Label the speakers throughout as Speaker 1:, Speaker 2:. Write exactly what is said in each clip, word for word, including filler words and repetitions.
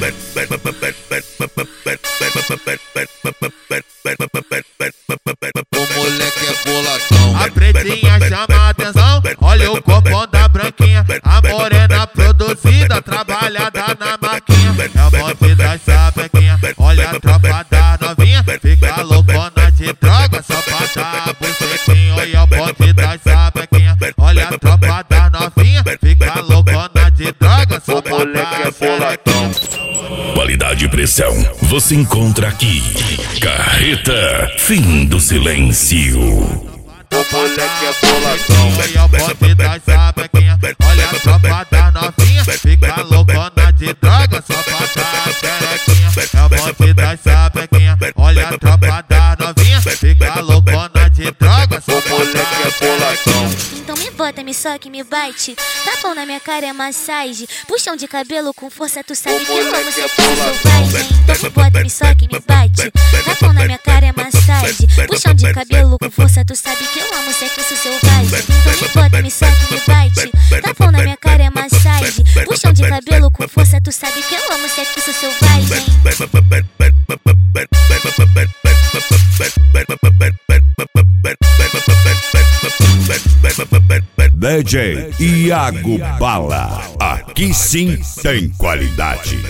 Speaker 1: O moleque é boladão.
Speaker 2: A pretinha chama a atenção, olha o copão da branquinha. A morena produzida, trabalhada na maquinha. É o bonde das sapequinha, olha a tropa da novinha. Fica loucona de droga, só pra dar bucetinho. Olha o bonde das sapequinha, olha a tropa da novinha. Fica loucona de droga, só pra dar bucetinho.
Speaker 3: Qualidade e pressão, você encontra aqui. Carreta, fim do silêncio.
Speaker 1: O moleque é boladão.
Speaker 2: Olha o bonde das sapequinha, olha a tropa da novinha. Fica loucona de droga, só pra dar perequinha. É o bonde das sapequinha, olha a tropa da novinha. Fica loucona de droga, só pra dar perequinha.
Speaker 4: Então me bota, me soca, me bate. Tapão na minha cara é massagem. Puxão de cabelo com força, tu sabe que eu amo ser selvagem. Então me bota, me soca, me bate. Tapão na minha cara é massagem. Puxão de cabelo com força, tu sabe que eu amo ser selvagem. Então me bota, me soca, me bate. Tapão na minha cara é massagem. Puxão de cabelo com força, tu sabe que eu amo ser selvagem.
Speaker 3: D J Iago Bala, aqui sim tem qualidade.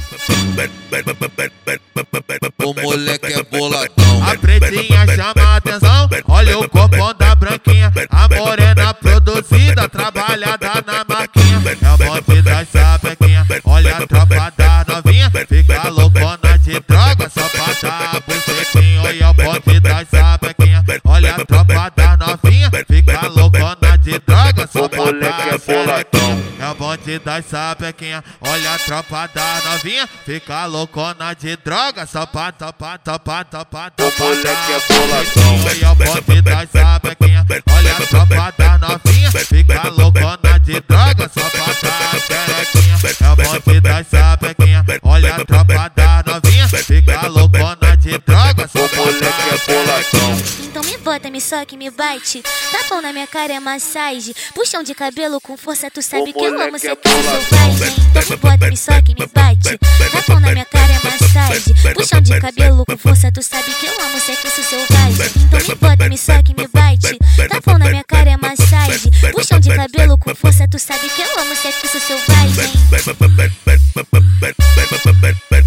Speaker 1: O moleque é boladão.
Speaker 2: A pretinha chama a atenção, olha o copão da branquinha. A morena produzida, trabalhada na maquinha. É o bonde das sapequinha, olha a tropa da novinha. Fica loucona de droga, só pra dar bucetinho. Olha o bonde das sapequinha, olha a tropa da novinha. Fica loucona de droga, só pra dar bucetinho. É o bonde das sapequinha, olha a tropa da novinha. Fica loucona de droga, só pra topar, topar, topar, topar.
Speaker 1: O moleque é boladão.
Speaker 2: Olha o bonde das sapequinha, olha a tropa da novinha. Fica loucona de droga, só pra dar perequinha. É o bonde das sapequinha, olha a tropa da novinha. Fica loucona de droga, só pra dar perequinha.
Speaker 4: Então me bota, me soca, me bate. Tapão na minha cara é massagem. Puxão de cabelo com força, tu sabe que eu amo ser selvagem. Então me bota, me soca, me bate. Tapão na minha cara é massagem. Puxão de cabelo com força, tu sabe que eu amo ser selvagem. Então me bota, me soca, me bate. Tapão na minha cara é massagem. Puxão de cabelo com força, tu sabe que eu amo ser selvagem.